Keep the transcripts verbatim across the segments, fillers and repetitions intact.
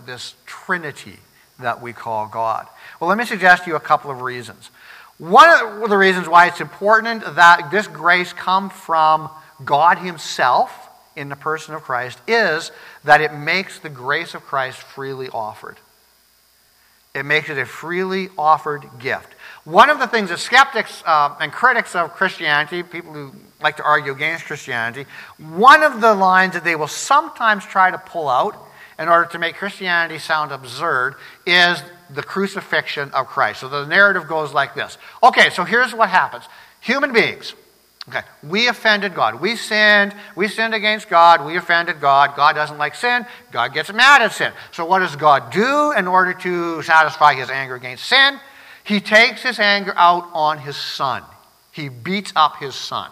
this Trinity that we call God? Well, let me suggest to you a couple of reasons. One of the reasons why it's important that this grace come from God himself in the person of Christ is that it makes the grace of Christ freely offered. It makes it a freely offered gift. One of the things that skeptics uh, and critics of Christianity, people who like to argue against Christianity, one of the lines that they will sometimes try to pull out in order to make Christianity sound absurd is the crucifixion of Christ. So the narrative goes like this. Okay, so here's what happens. Human beings, okay, we offended God. We sinned. We sinned against God. We offended God. God doesn't like sin. God gets mad at sin. So what does God do in order to satisfy his anger against sin? He takes his anger out on his son. He beats up his son.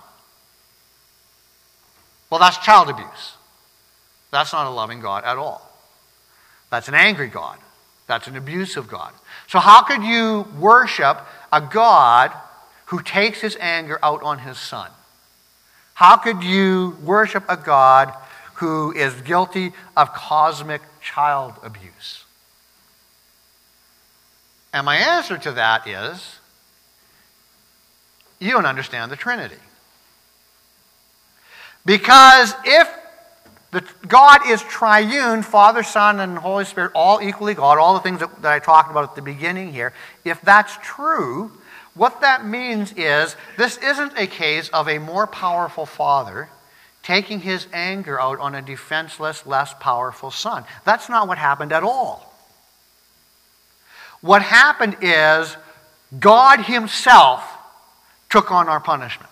Well, that's child abuse. That's not a loving God at all. That's an angry God. That's an abusive God. So how could you worship a God who takes his anger out on his son? How could you worship a God who is guilty of cosmic child abuse? And my answer to that is, you don't understand the Trinity. Because if the, God is triune, Father, Son, and Holy Spirit, all equally God, all the things that, that I talked about at the beginning here, if that's true, what that means is this isn't a case of a more powerful father taking his anger out on a defenseless, less powerful son. That's not what happened at all. What happened is God himself took on our punishment.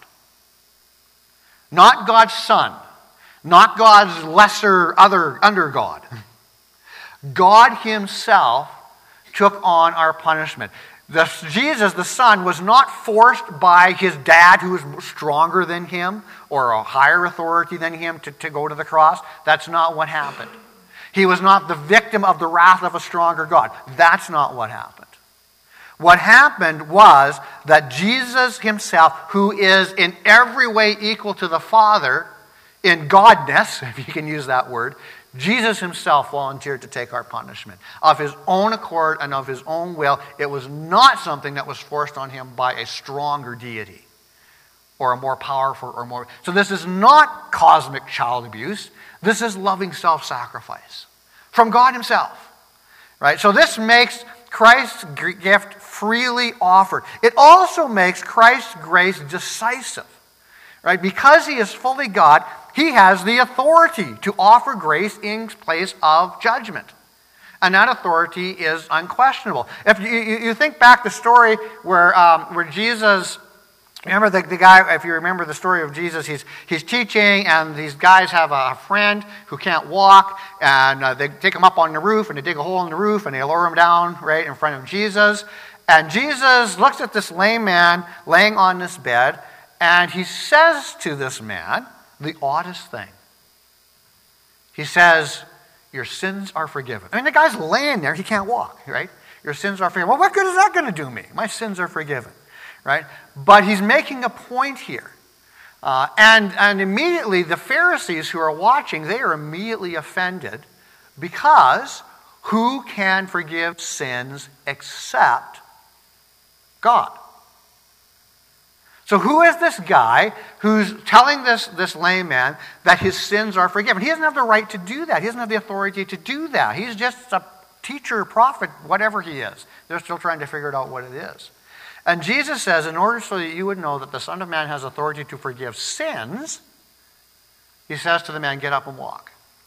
Not God's son. Not God's lesser other under God. God himself took on our punishment. The, Jesus, the Son, was not forced by his dad, who was stronger than him or a higher authority than him, to, to go to the cross. That's not what happened. He was not the victim of the wrath of a stronger God. That's not what happened. What happened was that Jesus himself, who is in every way equal to the Father, in godness, if you can use that word, Jesus himself volunteered to take our punishment. Of his own accord and of his own will. It was not something that was forced on him by a stronger deity or a more powerful or more... So this is not cosmic child abuse. This is loving self-sacrifice from God himself. Right? So this makes Christ's gift freely offered. It also makes Christ's grace decisive. Right? Because he is fully God, he has the authority to offer grace in place of judgment. And that authority is unquestionable. If you, you think back the story where, um, where Jesus, remember the, the guy, if you remember the story of Jesus, he's, he's teaching, and these guys have a friend who can't walk, and uh, they take him up on the roof, and they dig a hole in the roof, and they lower him down right in front of Jesus. And Jesus looks at this lame man laying on this bed, and he says to this man the oddest thing. He says, your sins are forgiven. I mean, the guy's laying there. He can't walk, right? Your sins are forgiven. Well, what good is that going to do me? My sins are forgiven, right? But he's making a point here. Uh, and, and immediately the Pharisees who are watching, they are immediately offended because who can forgive sins except God? So who is this guy who's telling this, this lame man that his sins are forgiven? He doesn't have the right to do that. He doesn't have the authority to do that. He's just a teacher, prophet, whatever he is. They're still trying to figure it out what it is. And Jesus says, in order so that you would know that the Son of Man has authority to forgive sins, he says to the man, get up and walk.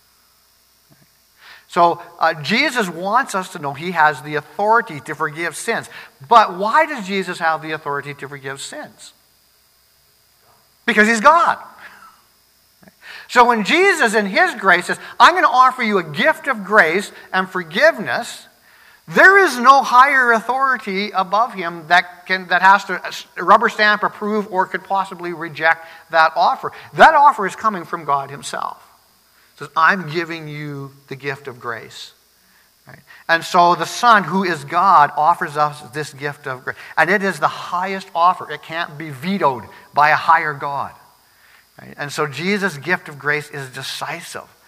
So uh, Jesus wants us to know he has the authority to forgive sins. But why does Jesus have the authority to forgive sins? Because he's God. So when Jesus in his grace says, I'm going to offer you a gift of grace and forgiveness, there is no higher authority above him that can that has to rubber stamp, approve, or could possibly reject that offer. That offer is coming from God himself. He says, I'm giving you the gift of grace. Right? And so the Son, who is God, offers us this gift of grace. And it is the highest offer. It can't be vetoed by a higher God. Right? And so Jesus' gift of grace is decisive.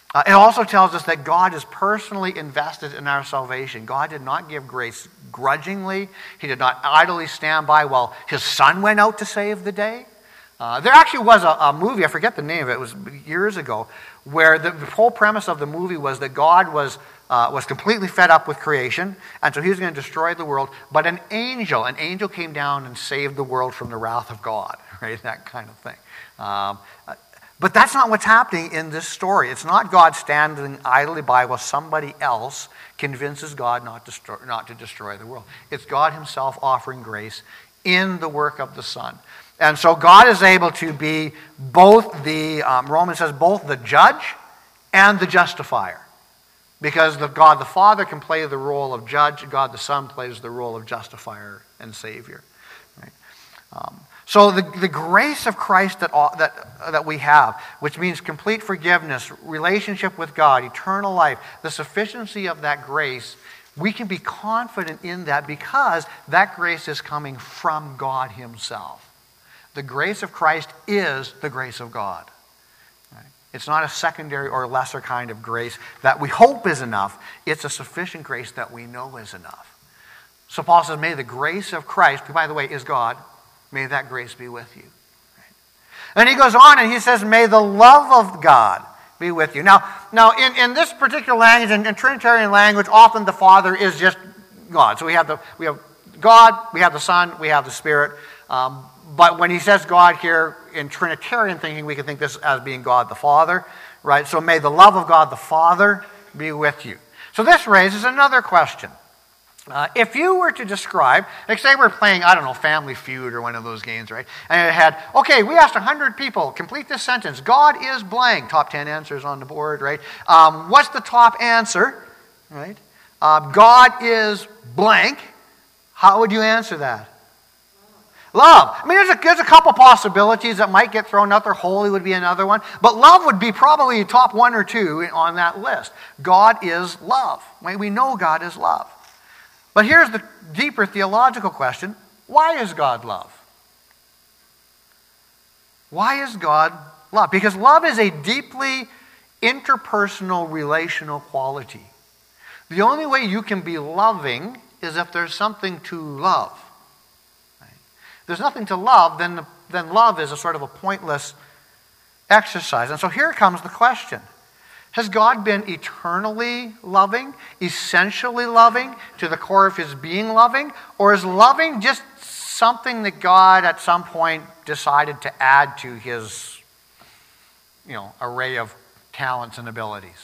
Uh, it also tells us that God is personally invested in our salvation. God did not give grace grudgingly. He did not idly stand by while his son went out to save the day. Uh, there actually was a, a movie, I forget the name of it, it was years ago, where the, the whole premise of the movie was that God was, uh, was completely fed up with creation, and so he was going to destroy the world, but an angel, an angel came down and saved the world from the wrath of God, right? That kind of thing. Um, But that's not what's happening in this story. It's not God standing idly by while somebody else convinces God not to, destroy, not to destroy the world. It's God himself offering grace in the work of the Son. And so God is able to be both the, um, Romans says, both the judge and the justifier. Because the God the Father can play the role of judge, God the Son plays the role of justifier and Savior. Right? Um, So the, the grace of Christ that, all, that, that we have, which means complete forgiveness, relationship with God, eternal life, the sufficiency of that grace, we can be confident in that because that grace is coming from God himself. The grace of Christ is the grace of God. Right? It's not a secondary or lesser kind of grace that we hope is enough. It's a sufficient grace that we know is enough. So Paul says, may the grace of Christ, who by the way is God, may that grace be with you. Right? And he goes on and he says, may the love of God be with you. Now, now in, in this particular language, in, in Trinitarian language, often the Father is just God. So we have the we have God, we have the Son, we have the Spirit. Um, but when he says God here, in Trinitarian thinking, we can think this as being God the Father. Right? So may the love of God the Father be with you. So this raises another question. Uh, if you were to describe, like say we're playing, I don't know, Family Feud or one of those games, right? And it had, okay, we asked one hundred people, complete this sentence. God is blank. Top ten answers on the board, right? Um, what's the top answer, right? Uh, God is blank. How would you answer that? Love. I mean, there's a, there's a couple possibilities that might get thrown out there. Holy would be another one. But love would be probably top one or two on that list. God is love. Right? We know God is love. But here's the deeper theological question. Why is God love? Why is God love? Because love is a deeply interpersonal relational quality. The only way you can be loving is if there's something to love. Right? If there's nothing to love, then, then love is a sort of a pointless exercise. And so here comes the question. Has God been eternally loving, essentially loving, to the core of his being loving? Or is loving just something that God at some point decided to add to his, you know, array of talents and abilities?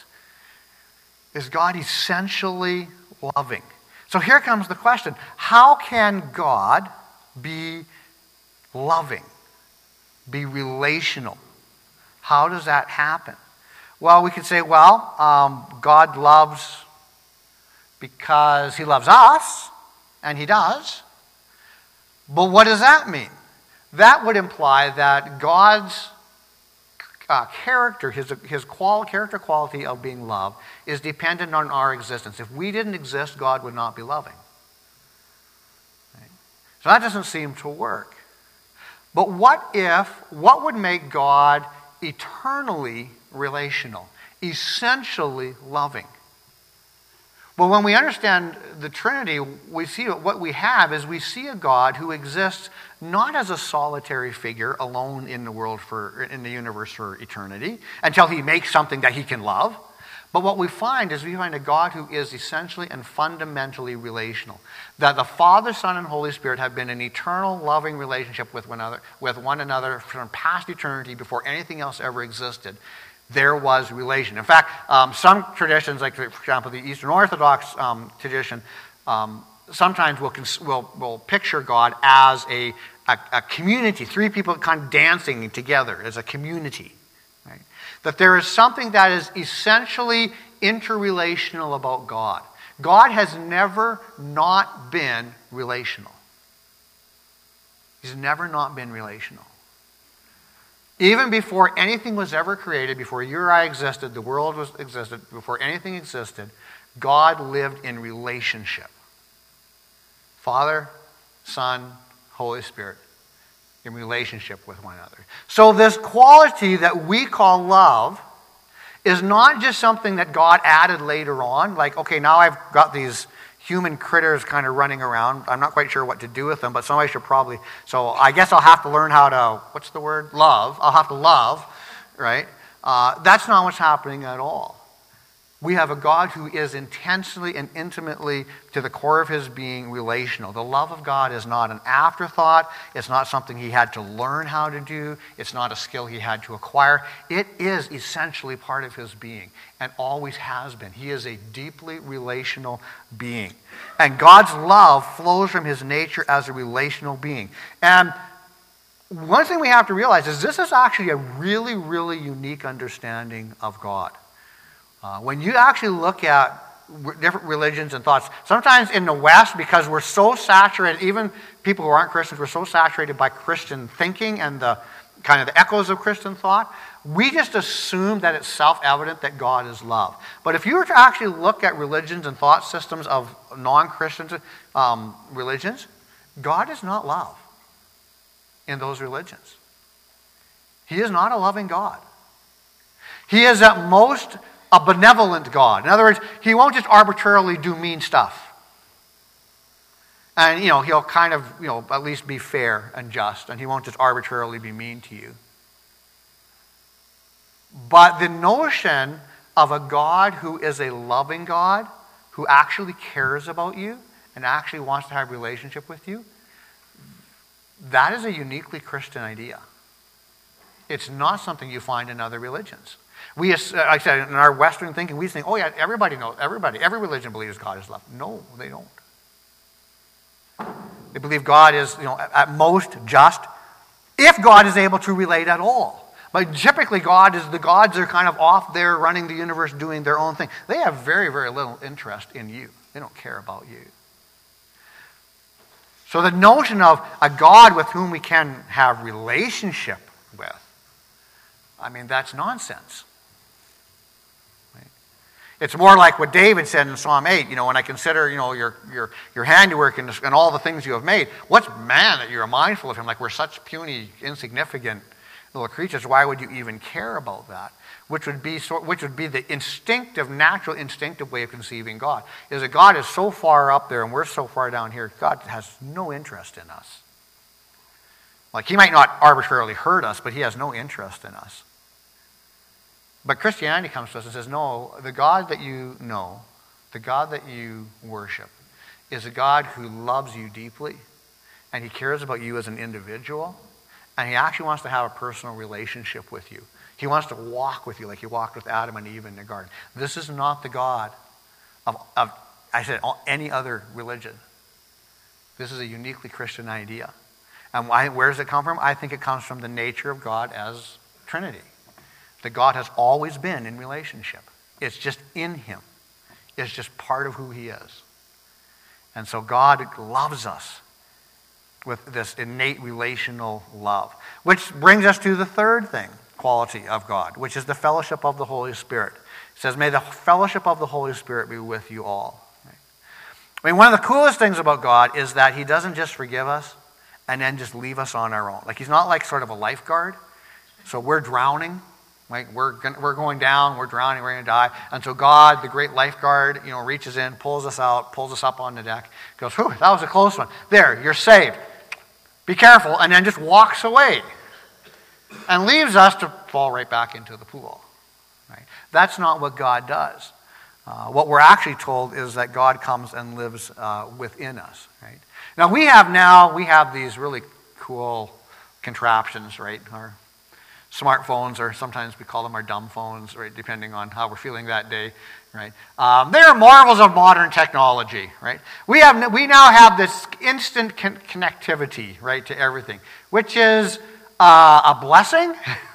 Is God essentially loving? So here comes the question. How can God be loving, be relational? How does that happen? Well, we could say, well, um, God loves because he loves us, and he does. But what does that mean? That would imply that God's uh, character, his, his qual- character quality of being loved, is dependent on our existence. If we didn't exist, God would not be loving. Right? So that doesn't seem to work. But what if, what would make God eternally relational, essentially loving? Well, when we understand the Trinity, we see what we have is we see a God who exists not as a solitary figure alone in the world for in the universe for eternity until he makes something that he can love. But what we find is we find a God who is essentially and fundamentally relational. That the Father, Son, and Holy Spirit have been in eternal loving relationship with one another, with one another from past eternity before anything else ever existed. There was relation. In fact, um, some traditions, like for example the Eastern Orthodox um, tradition, um, sometimes will will will picture God as a, a a community, three people kind of dancing together as a community. Right? That there is something that is essentially interrelational about God. God has never not been relational. He's never not been relational. Even before anything was ever created, before you or I existed, the world was existed, before anything existed, God lived in relationship. Father, Son, Holy Spirit, in relationship with one another. So this quality that we call love is not just something that God added later on. Like, okay, now I've got these human critters kind of running around. I'm not quite sure what to do with them, but somebody should probably, so I guess I'll have to learn how to, what's the word? Love. I'll have to love, right? Uh, that's not what's happening at all. We have a God who is intensely and intimately, to the core of his being, relational. The love of God is not an afterthought. It's not something he had to learn how to do. It's not a skill he had to acquire. It is essentially part of his being and always has been. He is a deeply relational being. And God's love flows from his nature as a relational being. And one thing we have to realize is this is actually a really, really unique understanding of God. Uh, when you actually look at r- different religions and thoughts, sometimes in the West, because we're so saturated, even people who aren't Christians, we're so saturated by Christian thinking and the kind of the echoes of Christian thought, we just assume that it's self-evident that God is love. But if you were to actually look at religions and thought systems of non-Christian um, religions, God is not love in those religions. He is not a loving God. He is at most a benevolent God. In other words, he won't just arbitrarily do mean stuff. And, you know, he'll kind of, you know, at least be fair and just, and he won't just arbitrarily be mean to you. But the notion of a God who is a loving God, who actually cares about you and actually wants to have a relationship with you, that is a uniquely Christian idea. It's not something you find in other religions. We, like I said, in our Western thinking, we think, oh yeah, everybody knows, everybody, every religion believes God is love. No, they don't. They believe God is, you know, at most just, if God is able to relate at all. But typically God is, the gods are kind of off there running the universe, doing their own thing. They have very, very little interest in you. They don't care about you. So the notion of a God with whom we can have relationship with, I mean, that's nonsense. It's more like what David said in Psalm eight, you know, when I consider, you know, your your your handiwork and, and all the things you have made, what's man that you're mindful of him? Like we're such puny, insignificant little creatures. Why would you even care about that? Which would be so, which would be the instinctive, natural, instinctive way of conceiving God. Is that God is so far up there and we're so far down here, God has no interest in us. Like he might not arbitrarily hurt us, but he has no interest in us. But Christianity comes to us and says, no, the God that you know, the God that you worship, is a God who loves you deeply, and he cares about you as an individual, and he actually wants to have a personal relationship with you. He wants to walk with you like he walked with Adam and Eve in the garden. This is not the God of, of I said, any other religion. This is a uniquely Christian idea. And why, where does it come from? I think it comes from the nature of God as Trinity. That God has always been in relationship. It's just in him. It's just part of who he is. And so God loves us with this innate relational love. Which brings us to the third thing, quality of God, which is the fellowship of the Holy Spirit. It says, may the fellowship of the Holy Spirit be with you all. Right? I mean, one of the coolest things about God is that he doesn't just forgive us and then just leave us on our own. Like he's not like sort of a lifeguard. So we're drowning. Like we're going, we're going down, we're drowning, we're going to die. And so God, the great lifeguard, you know, reaches in, pulls us out, pulls us up on the deck, goes, whew, that was a close one. There, you're saved. Be careful, and then just walks away and leaves us to fall right back into the pool. Right? That's not what God does. Uh, what we're actually told is that God comes and lives uh, within us. Right? Now we have now we have these really cool contraptions, right? Our smartphones, or sometimes we call them our dumb phones, right, depending on how we're feeling that day, right? Um, they are marvels of modern technology, right? We have we now have this instant con- connectivity, right, to everything, which is uh, a blessing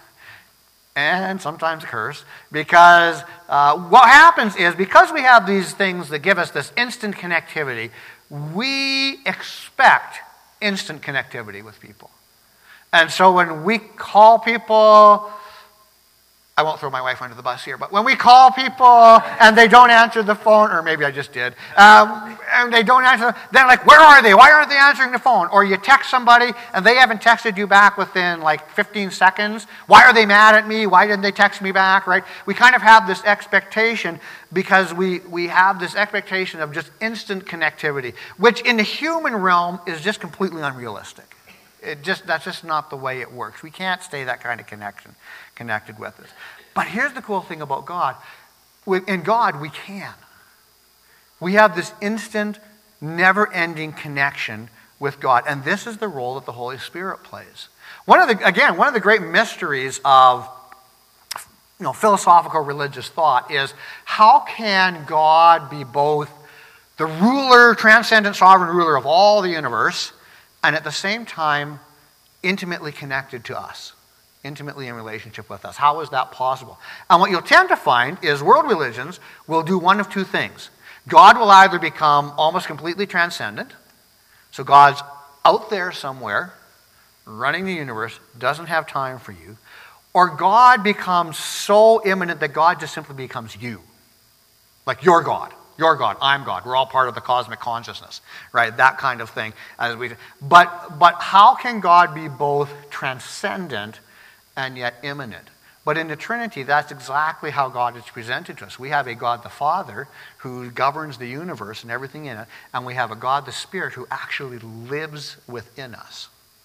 and sometimes a curse, because uh, what happens is because we have these things that give us this instant connectivity, we expect instant connectivity with people. And so when we call people, I won't throw my wife under the bus here, but when we call people and they don't answer the phone, or maybe I just did, um, and they don't answer, then like, where are they? Why aren't they answering the phone? Or you text somebody and they haven't texted you back within like fifteen seconds. Why are they mad at me? Why didn't they text me back, right? We kind of have this expectation because we, we have this expectation of just instant connectivity, which in the human realm is just completely unrealistic. It just that's just not the way it works. We can't stay that kind of connection connected with us. But here's the cool thing about God. In God, we can. We have this instant, never-ending connection with God. And this is the role that the Holy Spirit plays. One of the, again, one of the great mysteries of you know, philosophical religious thought is how can God be both the ruler, transcendent, sovereign ruler of all the universe, and at the same time intimately connected to us? Intimately in relationship with us. How is that possible? And what you'll tend to find is world religions will do one of two things. God will either become almost completely transcendent, so God's out there somewhere, running the universe, doesn't have time for you, or God becomes so immanent that God just simply becomes you. Like you're God. You're God. I'm God. We're all part of the cosmic consciousness, right? That kind of thing. As we, but, but how can God be both transcendent and yet immanent? But in the Trinity, that's exactly how God is presented to us. We have a God the Father who governs the universe and everything in it, and we have a God the Spirit who actually lives within us,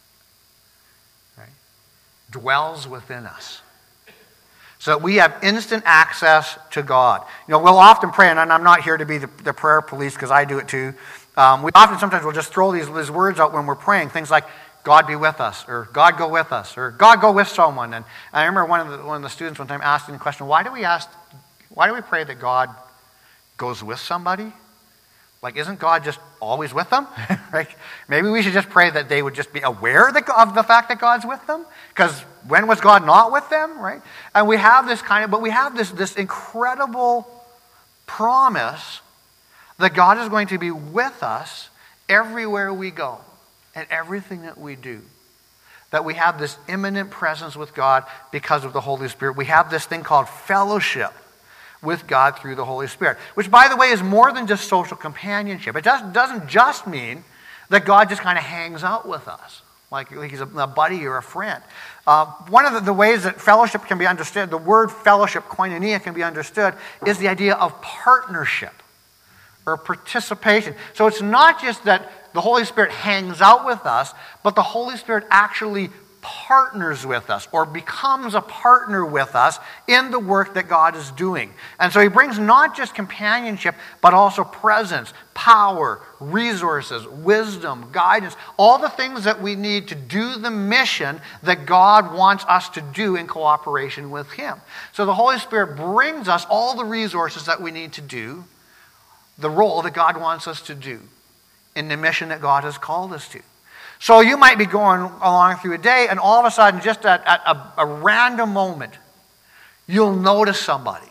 right? Dwells within us. So we have instant access to God. You know, we'll often pray, and I'm not here to be the, the prayer police because I do it too. Um, we often sometimes will just throw these, these words out when we're praying, things like, God be with us, or God go with us, or God go with someone. And I remember one of the, one of the students one time asking the question, why do we ask, why do we pray that God goes with somebody? Like, isn't God just always with them? Right? Maybe we should just pray that they would just be aware of the, of the fact that God's with them. Because when was God not with them, right? And we have this kind of, but we have this, this incredible promise that God is going to be with us everywhere we go. And everything that we do. That we have this immanent presence with God because of the Holy Spirit. We have this thing called fellowship with God through the Holy Spirit. Which, by the way, is more than just social companionship. It doesn't, doesn't just mean that God just kind of hangs out with us. Like, like he's a, a buddy or a friend. Uh, one of the, the ways that fellowship can be understood, the word fellowship, koinonia, can be understood, is the idea of partnership or participation. So it's not just that the Holy Spirit hangs out with us, but the Holy Spirit actually partners with us or becomes a partner with us in the work that God is doing. And so he brings not just companionship, but also presence, power, resources, wisdom, guidance, all the things that we need to do the mission that God wants us to do in cooperation with him. So the Holy Spirit brings us all the resources that we need to do the role that God wants us to do in the mission that God has called us to. So you might be going along through a day, and all of a sudden, just at, at a, a random moment, you'll notice somebody.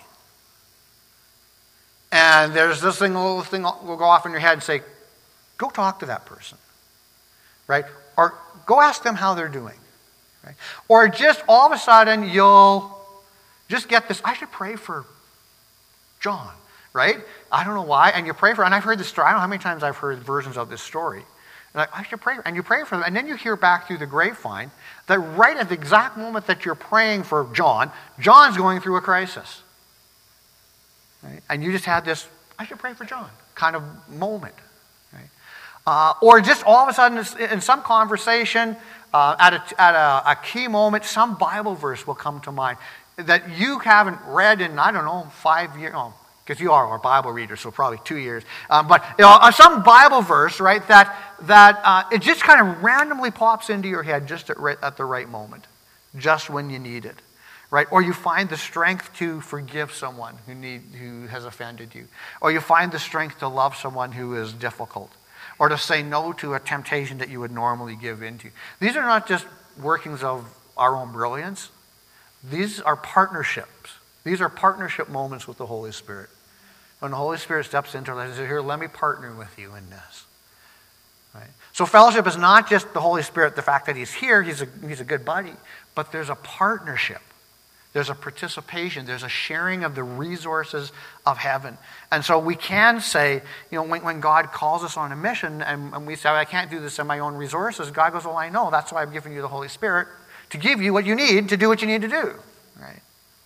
And there's this thing, a little thing will go off in your head and say, go talk to that person. Right? Or go ask them how they're doing. Right? Or just all of a sudden, you'll just get this, I should pray for John. Right? I don't know why. And you pray for, and I've heard this story. I don't know how many times I've heard versions of this story. And I, I should pray, and you pray for them, and then you hear back through the grapevine that right at the exact moment that you're praying for John, John's going through a crisis. Right? And you just had this, I should pray for John, kind of moment. Right? Uh, or just all of a sudden, in some conversation, uh, at, a, at a, a key moment, some Bible verse will come to mind that you haven't read in, I don't know, five years, oh, because you are a Bible reader, so probably two years. Um, but you know, some Bible verse, right, that that uh, it just kind of randomly pops into your head just at, right, at the right moment, just when you need it, right? Or you find the strength to forgive someone who need who has offended you, or you find the strength to love someone who is difficult, or to say no to a temptation that you would normally give into. These are not just workings of our own brilliance. These are partnerships. These are partnership moments with the Holy Spirit. When the Holy Spirit steps into it and says, here, let me partner with you in this. Right? So fellowship is not just the Holy Spirit, the fact that he's here, he's a, he's a good buddy, but there's a partnership There's a participation. There's a sharing of the resources of heaven. And so we can say, you know, when, when God calls us on a mission and, and we say, I can't do this in my own resources, God goes, well, I know. That's why I've given you the Holy Spirit to give you what you need to do what you need to do. Right?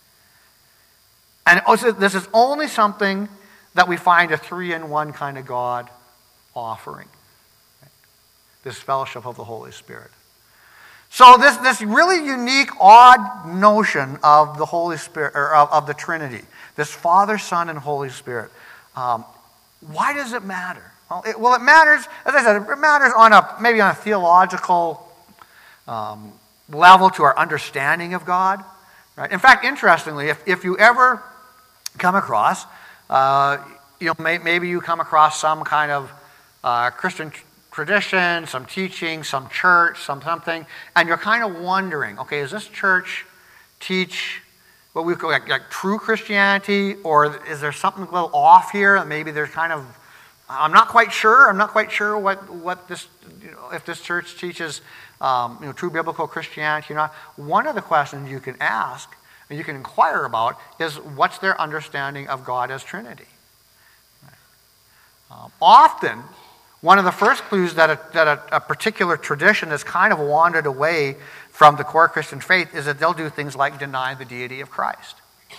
And also, this is only something that we find a three-in-one kind of God offering. Right? This fellowship of the Holy Spirit. So this, this really unique, odd notion of the Holy Spirit, or of, of the Trinity, this Father, Son, and Holy Spirit, um, why does it matter? Well it, well, it matters, as I said, it matters on a maybe on a theological um, level to our understanding of God. Right? In fact, interestingly, if, if you ever come across, uh, you know, may, maybe you come across some kind of uh, Christian tradition, some teaching, some church, some something, and you're kind of wondering, okay, does this church teach what we call like, like true Christianity, or is there something a little off here? Maybe there's kind of, I'm not quite sure. I'm not quite sure what what this, you know, if this church teaches, um, you know, true biblical Christianity or not. One of the questions you can ask and you can inquire about is what's their understanding of God as Trinity. Right. Um, often. One of the first clues that, a, that a, a particular tradition has kind of wandered away from the core Christian faith is that they'll do things like deny the deity of Christ,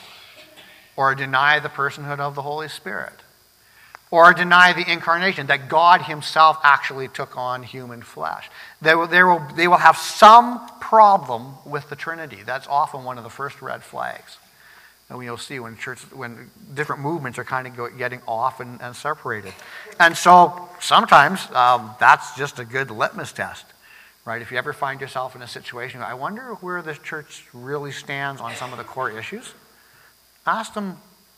or deny the personhood of the Holy Spirit, or deny the incarnation, that God himself actually took on human flesh. They will, they will, they will have some problem with the Trinity. That's often one of the first red flags. And you'll see when church, when different movements are kind of go, getting off and, and separated. And so sometimes um, that's just a good litmus test, right? If you ever find yourself in a situation, I wonder where this church really stands on some of the core issues, ask them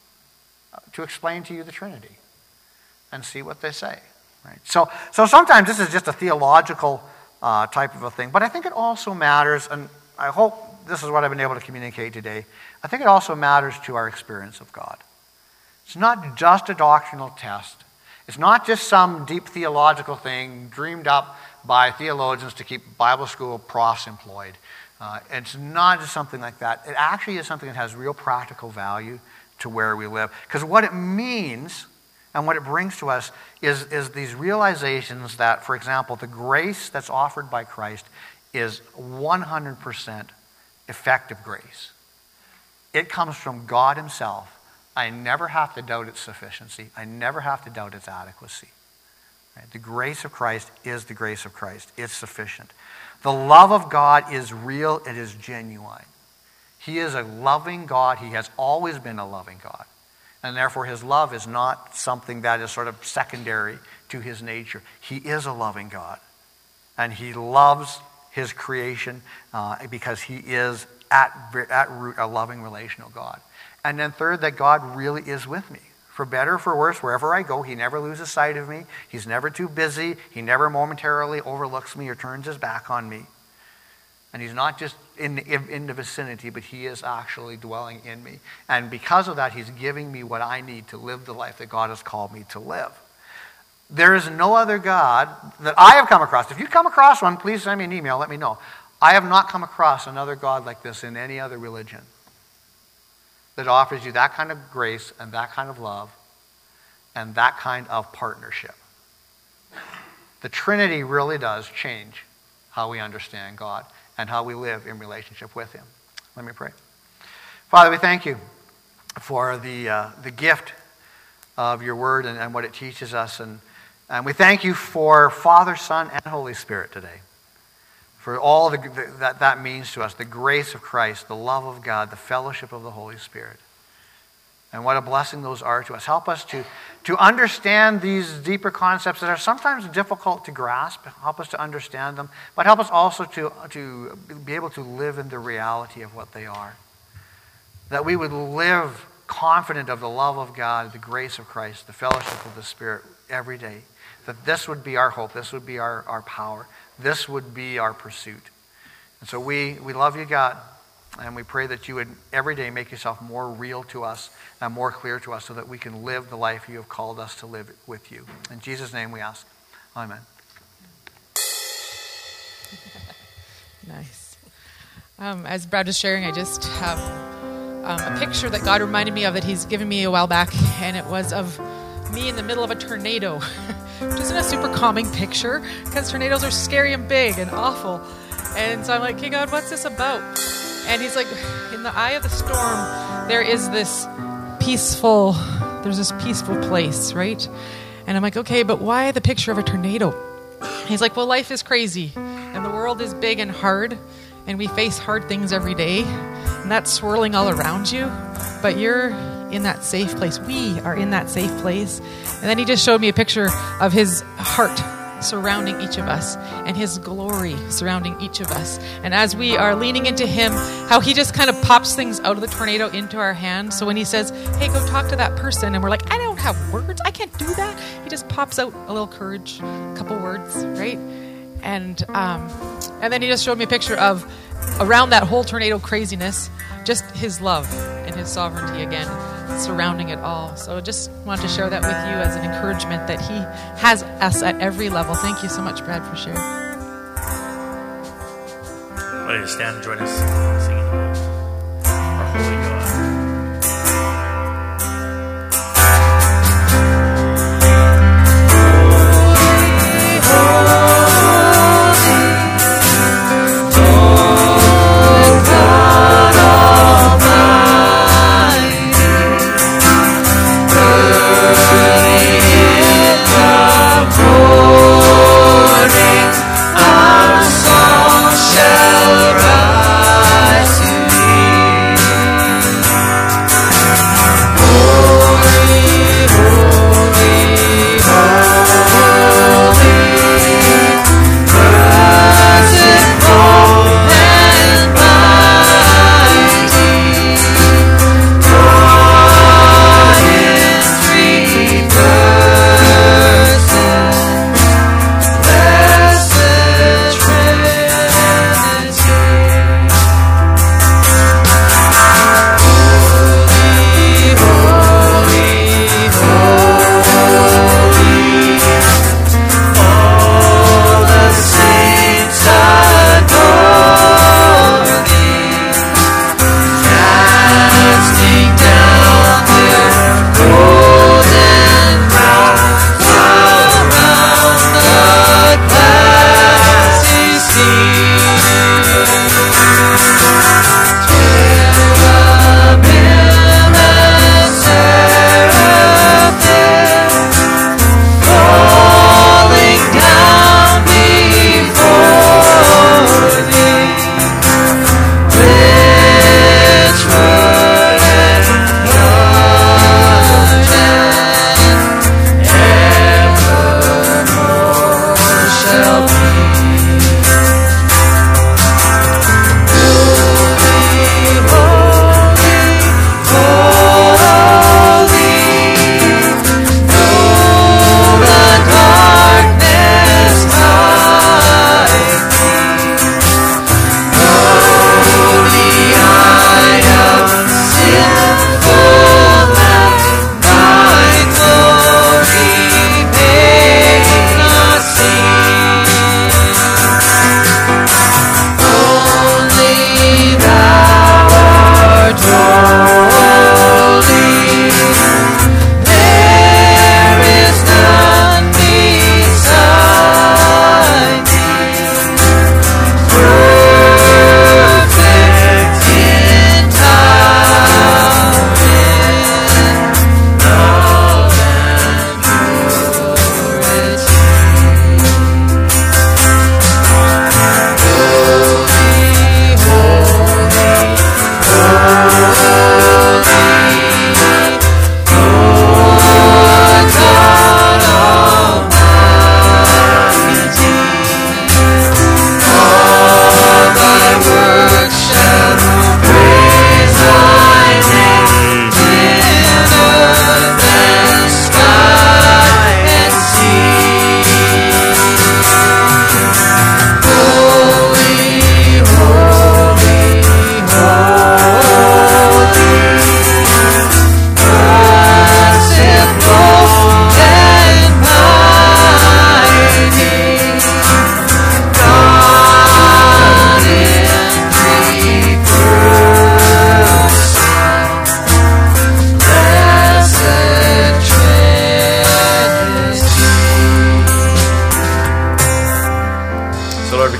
to explain to you the Trinity and see what they say, right? So, so sometimes this is just a theological uh, type of a thing, but I think it also matters, and I hope this is what I've been able to communicate today. I think it also matters to our experience of God. It's not just a doctrinal test. It's not just some deep theological thing dreamed up by theologians to keep Bible school profs employed. Uh, it's not just something like that. It actually is something that has real practical value to where we live. Because what it means and what it brings to us is, is these realizations that, for example, the grace that's offered by Christ is one hundred percent effective grace. It comes from God himself. I never have to doubt its sufficiency. I never have to doubt its adequacy. Right? The grace of Christ is the grace of Christ. It's sufficient. The love of God is real. It is genuine. He is a loving God. He has always been a loving God. And therefore his love is not something that is sort of secondary to his nature. He is a loving God. And he loves his creation uh, because he is at, at root a loving relational God. And then third, that God really is with me. For better or for worse, wherever I go, he never loses sight of me. He's never too busy. He never momentarily overlooks me or turns his back on me. And he's not just in, in the vicinity, but he is actually dwelling in me. And because of that, he's giving me what I need to live the life that God has called me to live. There is no other God that I have come across. If you come across one, please send me an email. Let me know. I have not come across another God like this in any other religion that offers you that kind of grace and that kind of love and that kind of partnership. The Trinity really does change how we understand God and how we live in relationship with him. Let me pray. Father, we thank you for the uh, the gift of your word and, and what it teaches us. And, and we thank you for Father, Son, and Holy Spirit today. For all the, the, that that means to us, the grace of Christ, the love of God, the fellowship of the Holy Spirit. And what a blessing those are to us. Help us to, to understand these deeper concepts that are sometimes difficult to grasp. Help us to understand them. But help us also to, to be able to live in the reality of what they are. That we would live confident of the love of God, the grace of Christ, the fellowship of the Spirit every day. That this would be our hope. This would be our, our power. This would be our pursuit. And so we, we love you, God. And we pray that you would every day make yourself more real to us and more clear to us so that we can live the life you have called us to live with you. In Jesus' name we ask. Amen. Nice. Um, as Brad was sharing, I just have um, a picture that God reminded me of that he's given me a while back, and it was of me in the middle of a tornado, which isn't a super calming picture because tornadoes are scary and big and awful. And so I'm like, hey, God, what's this about? And he's like, in the eye of the storm, there is this peaceful, there's this peaceful place, right? And I'm like, okay, but why the picture of a tornado? He's like, well, life is crazy, and the world is big and hard, and we face hard things every day, and that's swirling all around you, but you're in that safe place. We are in that safe place. And then he just showed me a picture of his heart surrounding each of us and his glory surrounding each of us. And as we are leaning into him, how he just kind of pops things out of the tornado into our hands. So when he says, hey, go talk to that person, and we're like, I don't have words, I can't do that. He just pops out a little courage, a couple words, right? And um, and then he just showed me a picture of around that whole tornado craziness, just his love and his sovereignty again surrounding it all. So just wanted to share that with you as an encouragement that he has us at every level. Thank you so much, Brad, for sharing. Why don't you stand and join us singing our Holy God. Our song shall rise.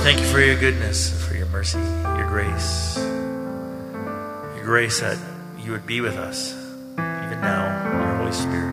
thank you for your goodness, for your mercy, your grace. Your grace that you would be with us, even now, your Holy Spirit.